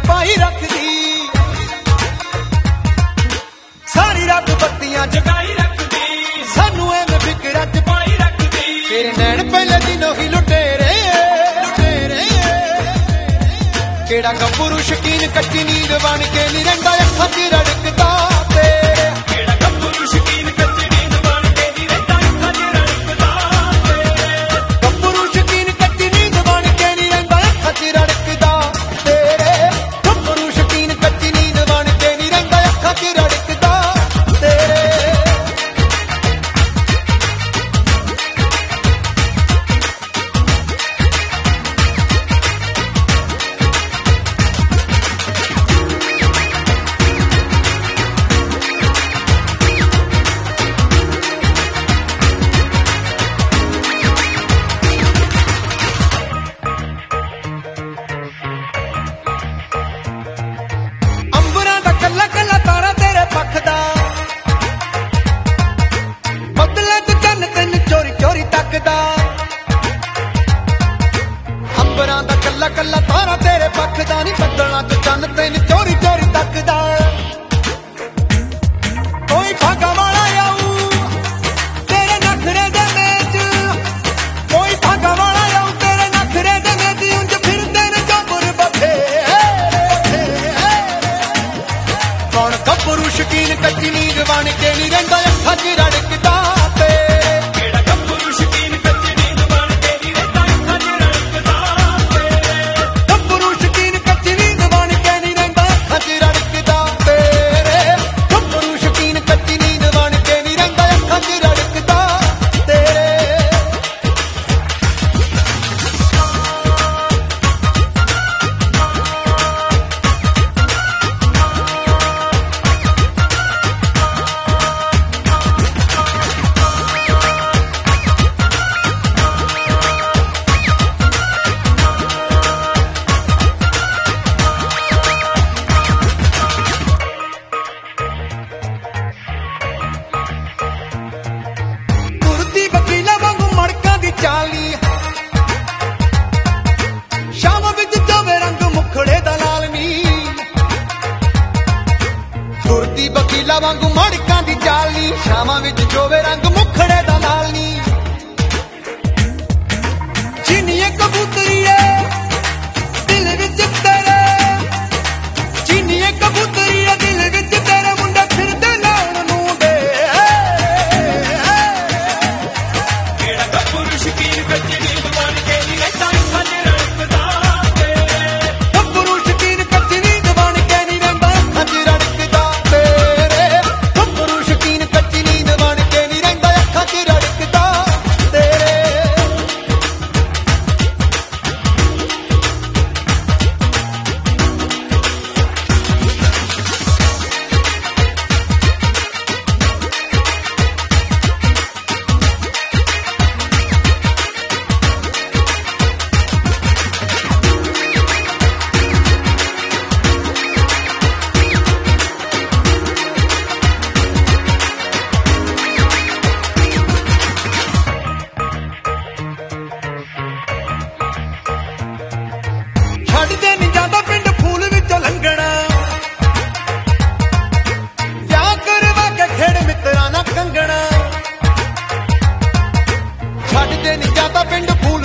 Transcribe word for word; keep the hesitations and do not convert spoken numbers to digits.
पाई रखदी, सारी रात बत्तियां जगाई रखदी, सानू एवें फिकरां च पाई रखदी। तेरे नैन पहले दिनों ही लुटेरे लुटेरे, केड़ा गब्बरू शकीन कच्ची नींद बन के नी रहिंदा अखां च रड़कदा। केड़ा गब्बरू शकीन कच्ची नींद बन के नी रहिंदा अखां च रड़कदा। गब्बरू शकीन कच्ची नींद बन के नी रहिंदा अखां च रड़कदा। तेरे गब्बरू शकीन कच्ची नींद बन के नी रहिंदा अखां च रड़कदा। तेरे अंबरां दा कल्ला कल्ला तारा तेरे पखदा नी, बदलां च चन्न तैन चोरी चोरी तकदा। कोई भागा वाला आऊ तेरे नखरे दे मेच, कोई भागा वाला आऊ तेरे नखरे दे मेच, उंज फिरदे ने जबर बथे। कौन गब्बरू शकीन कच्ची नींद बन के नी रहिंदा अखां च रड़कदा। शाम विच जोवे रंग मुखड़े दा लाल नी, तुरदी वकीला वांगू मड़कां दी चाल नी, शाम विच जोवे रंग मुखड़े दा लाल नी। चीनीए कबूतरीए दिल विच तेरे, चीनीए कबूतरीए दिल विच तेरे, मुंडे फिरदे लाउण नूं दे। केड़ा गब्बरू शकीन कच्ची नींद बन के नी रहिंदा अखां च रड़कदा। गब्बरू शकीन कच्ची नींद बन के नी रहिंदा अखां च रड़कदा। तेरे गब्बरू शकीन कच्ची नींद बन के नी रहिंदा अखां च रड़कदा। तेरे छड्डदे नी जांदा पिंड फूल विचों लंघना, विआह करवा के खेड़ मित्रां नाल कंगना। छड्डदे नी जांदा पिंड फूल